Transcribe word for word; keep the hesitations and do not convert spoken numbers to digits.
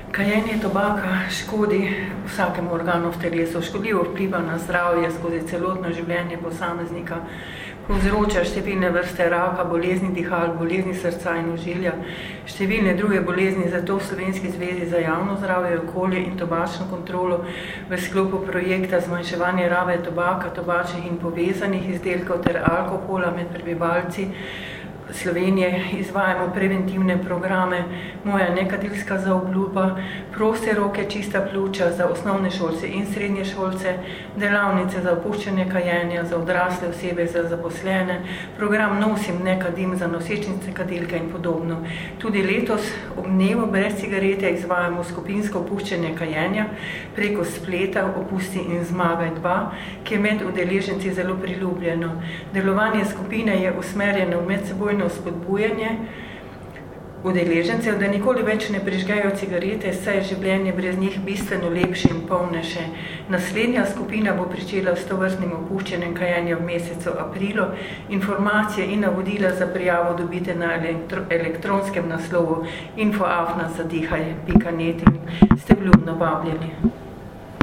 Kajenje tobaka škodi vsakemu organu v telesu, škodljivo vpliva na zdravje skozi celotno življenje posameznika, povzroča številne vrste raka, bolezni dihal, bolezni srca in ožilja, številne druge bolezni, zato v Slovenski zvezi za javno zdravje, okolje in tobačno kontrolo v sklopu projekta zmanjševanje rabe tobaka, tobačnih in povezanih izdelkov ter alkohola med prebivalci Slovenije izvajamo preventivne programe Moja nekadilska zaobljuba, Proste roke, čista pljuča za osnovne šolce in srednje šolce, delavnice za opuščanje kajenja, za odrasle osebe, za zaposlene, program Nosim, ne kadim za nosečnice, kadilke in podobno. Tudi letos ob dnevu brez cigarete izvajamo skupinsko opuščanje kajenja preko spleta Opusti in zmagaj dva, ki je med udeleženci zelo priljubljeno. Delovanje skupine je usmerjeno v medsebojno spodbujanje udeležencev, da nikoli več ne prižgejo cigarete, saj je življenje brez njih bistveno lepše in polnejše. Naslednja skupina bo pričela s tovrstnim opuščanjem kajenja v mesecu aprilu. Informacije in navodila za prijavo dobite na elektro, elektronskem naslovu info afna zadihaj pika net in ste vljudno vabljeni.